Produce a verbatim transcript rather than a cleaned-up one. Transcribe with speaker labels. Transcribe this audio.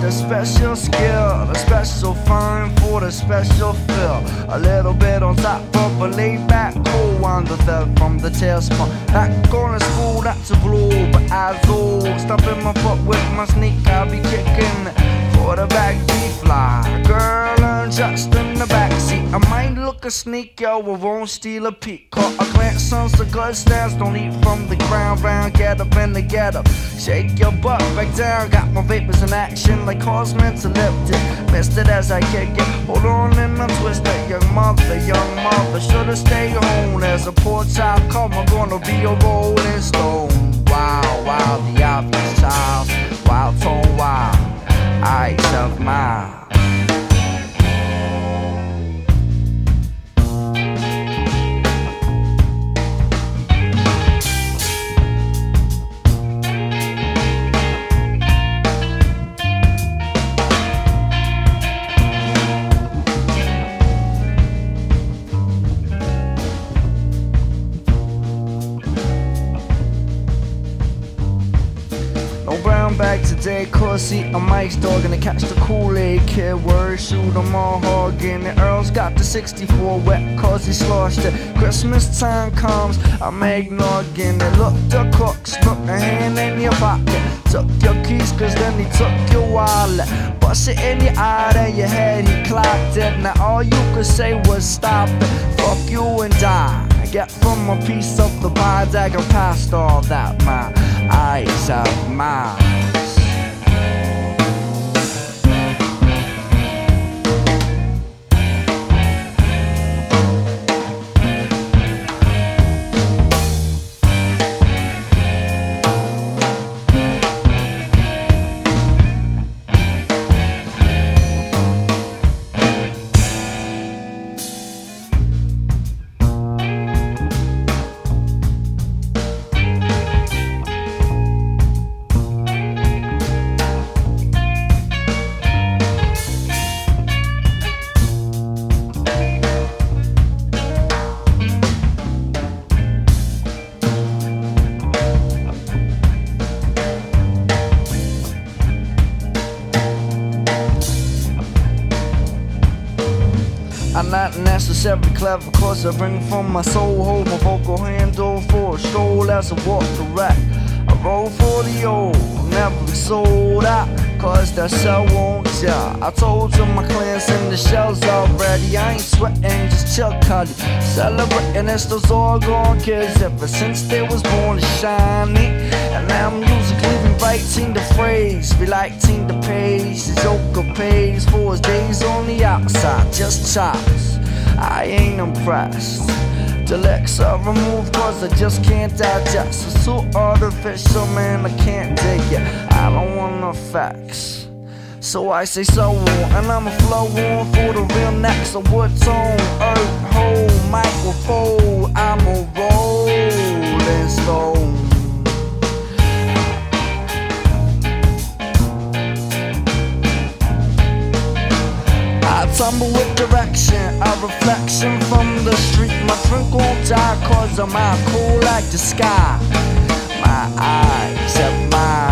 Speaker 1: the special skill, the special fun for the special feel. A little bit on top of a laid back cool one, the third from the tailspin. Not going to school, not to blue, but eyes old. Stumping my foot with my sneak, I'll be kicking for the back D-fly. Girl, I'm just in the backseat. I might look a sneak, yo, I won't steal a peek. Caught a glance on some good snaps, don't eat from the ground round. Get up and get up, shake your butt back down. Got my vapors in action like horsemen's elliptic. Missed it as I kick it, hold on and I twist it. Young mother, young mother, should've stayed home. There's a poor child come, I'm gonna be a rolling stone. Wow, wow, the obvious child, wild tone, wild, eyes of mine. No brown bag today, cause see a Mike's dog gonna catch the Kool-Aid kid. Word, shoot 'em all hogging. The Earl's got the sixty-four wet cause he sloshed it. Christmas time comes, I'm eggnogging it. Look, the cook stuck a hand in your pocket. Took your keys cause then he took your wallet. Bust it in your eye, then your head, he clocked it. Now all you could say was stop it. Fuck you and die. Get from a piece of the pie, dagger past all that. My eyes have mine. I'm not necessarily clever, cause I bring from my soul. Hold my vocal handle for a stroll as I walk the rack. I roll for the old, never be sold out, cause that cell won't tell. I told you my clans in the shells already. I ain't sweating, just chill, cuddy. Celebrating, it's those all gone kids ever since they was born to shiny. And now musically rewriting the phrase, relighting the page. The Joker pays for his days on the outside, just chops. I ain't impressed. The legs are removed cause I just can't digest. It's too artificial, man, I can't dig it. I don't want no facts, so I say so on. And I'ma flow on for the real next. A wood tone, earth, hole, microphone. I'm a rolling stone. I tumble with direction, a reflection from the street. My drink won't die cause I'm out cool like the sky. My eyes have mine.